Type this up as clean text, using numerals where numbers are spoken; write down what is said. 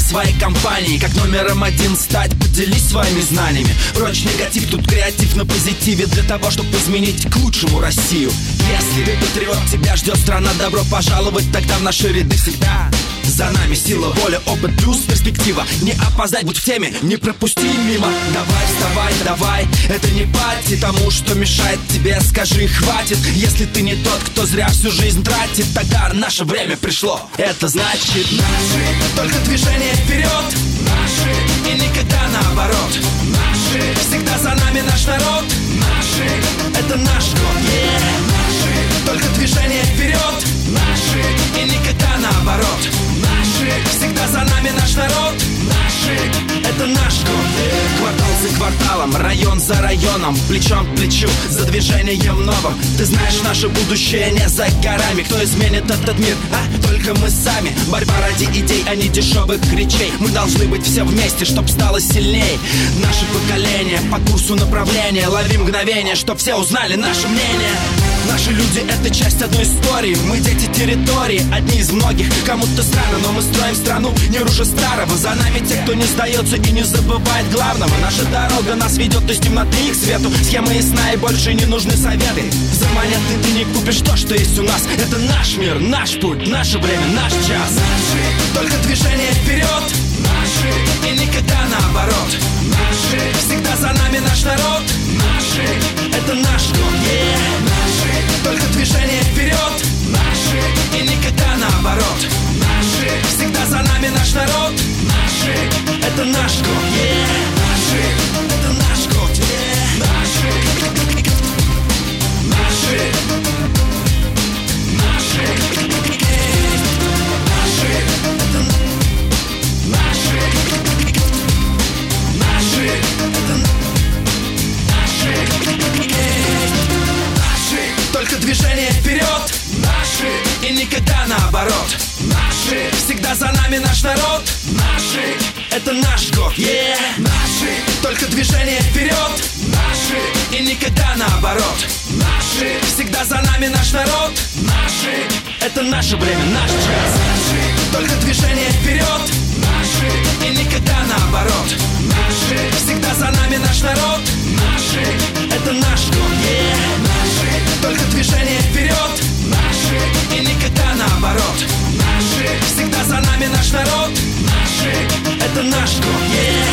своей компанией. Как номером один стать, поделись своими знаниями. Прочь негатив, тут креатив на позитиве. Для того, чтобы изменить к лучшему Россию. Если ты патриот, тебя ждет страна, добро пожаловать тогда в наши ряды всегда. За нами сила, воля, опыт плюс перспектива. Не опоздать, будь в теме, не пропусти мимо. Давай, вставай, давай, это не пати тому, что мешает тебе, скажи, хватит. Если ты не тот, кто зря всю жизнь тратит, тогда наше время пришло. Это значит наши, только движение вперед. Наши, и никогда наоборот. Наши, всегда за нами наш народ. Наши, это наш год, Наши, только движение вперед. Наши, и никогда наоборот. Наши, всегда за нами наш народ. Наши, это наш год. Квартал за кварталом, район за районом, плечом к плечу, за движением новым. Ты знаешь, наше будущее не за горами. Кто изменит этот мир, только мы сами. Борьба ради идей, а не дешевых речей. Мы должны быть все вместе, чтоб стало сильней. Наше поколение по курсу направления. Лови мгновение, чтоб все узнали наше мнение. Наши люди — это часть одной истории. Мы дети территории, одни из многих. Кому-то странно, но мы строим страну не хуже старого. За нами те, кто не сдается и не забывает главного. Наша дорога нас ведет из темноты к свету. Схема ясна и больше не нужны советы. За монеты ты не купишь то, что есть у нас. Это наш мир, наш путь, наше время, наш час. Наши, только движение вперед. Наши, и никогда наоборот. Наши, всегда за нами наш народ. Наши, это наш год, Наши, только движение вперед. Наши, и никогда наоборот. Наши, всегда за нами наш народ. Наши, это наш год, Наши, это наш год, Наши, наши, наши, наши, это наши, наши, это наши, только движение вперед. Наши, и никогда наоборот. Наши, всегда за нами наш народ. Наши, это наш год, Наши, только движение вперед. Наши, и никогда наоборот. Наши, всегда за нами наш народ. Наши, это наше время, наш час. Наши, только движение вперед. Наши, и никогда наоборот. Наши, всегда за нами наш народ. Наши, это наш год, Наши, только движение вперед. Наши, и никогда наоборот. Наши, всегда за нами наш народ. Наши, это наш год,